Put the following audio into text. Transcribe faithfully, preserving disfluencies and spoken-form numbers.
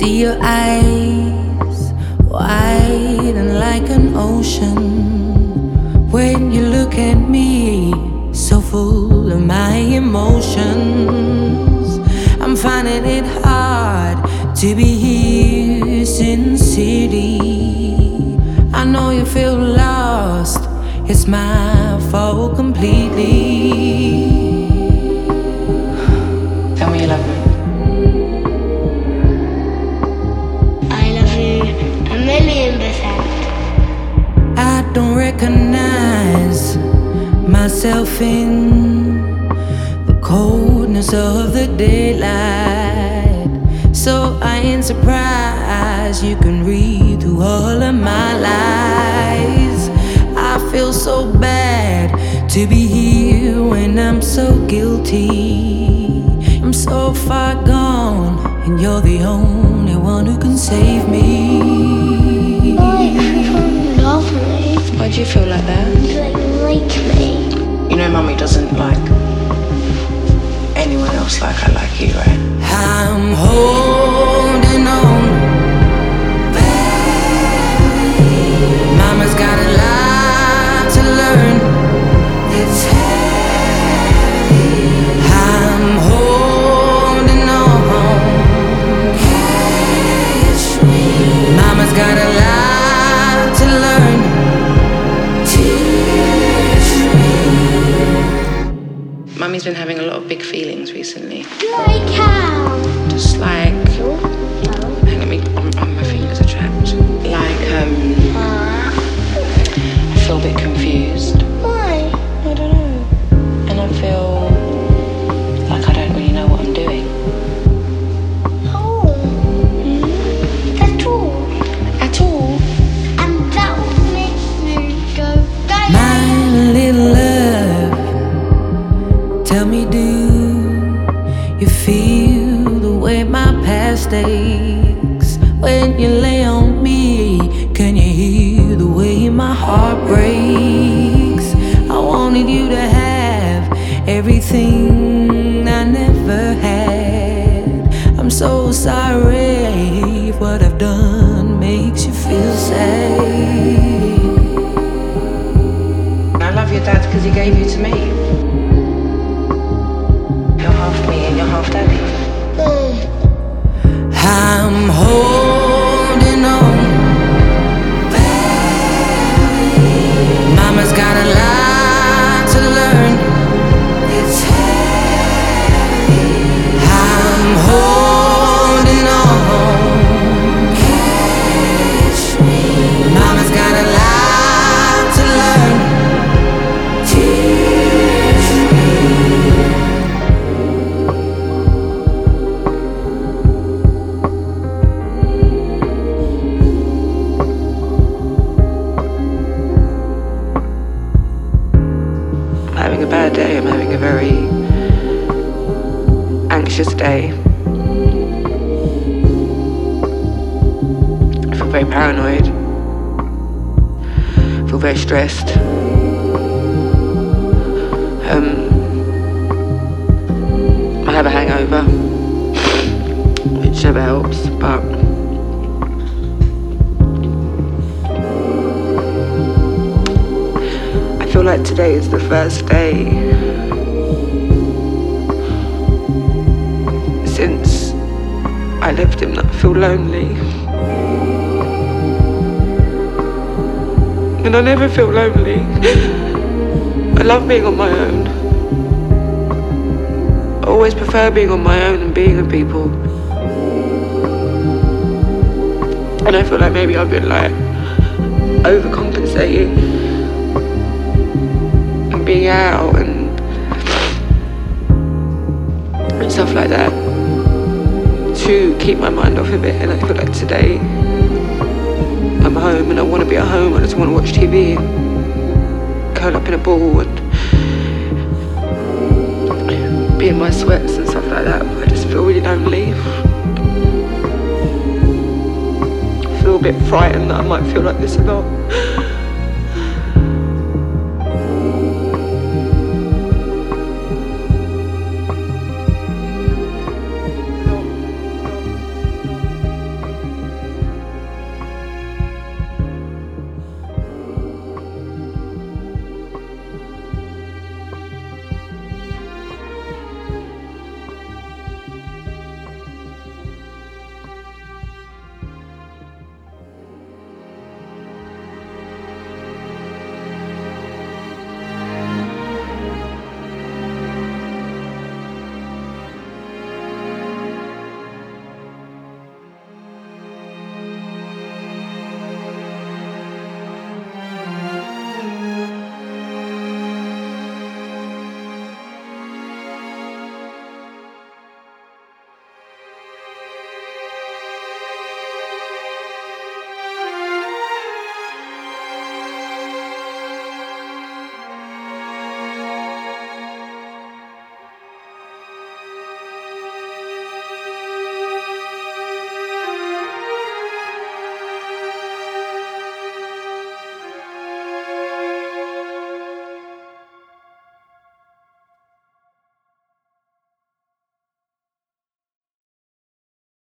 See your eyes widen like an ocean when you look at me, so full of my emotions. I'm finding it hard to be here sincerely. I know you feel lost, it's my fault completely. Tell me you love me. I love you a million percent. I don't recognize myself in the coldness of the daylight, so I ain't surprised you can read through all of my lies. I feel so bad to be here when I'm so guilty. I'm so far gone, and you're the only one who can save me. Why you love me? Why do you feel like that? You like like me. You know Mummy doesn't like anyone else like I like you, right? I'm holding on. Mama's got a lot to learn. It's heavy. I'm holding on. Catch me. Mama's got a lot to learn. Teach me. Mummy's been having a lot of big feelings recently. Like how? Just like, No. hang on, me, my fingers are trapped. Like, um, I feel a bit confused. Why? I don't know. And I feel like I don't really know what I'm doing. Oh. That's all. At all. And that will make me go back. My little love, tell me, do you feel the way my past aches when you lay on me? Can you hear the way my heart breaks? I wanted you to have everything I never had. I'm so sorry if what I've done makes you feel sad. I love your dad because he gave you to me. You're half me and you're half daddy. Mm. I'm holding on. Mama's got a lot to learn. It's heavy. I'm holding on. Catch me. Mama's got a lot to learn. Teach me. I'm having a bad day. I'm having a very anxious day. I feel very paranoid. I feel very stressed. Um, I have a hangover, which never helps, but I feel like today is the first day since I left him that I feel lonely. And I never feel lonely. I love being on my own. I always prefer being on my own and being with people. And I feel like maybe I've been like overcompensating and being out and, and stuff like that to keep my mind off of it. And I feel like today I'm home and I want to be at home. I just want to watch T V, curl up in a ball and be in my sweats and stuff like that. I just feel really lonely. I feel a bit frightened that I might feel like this a lot.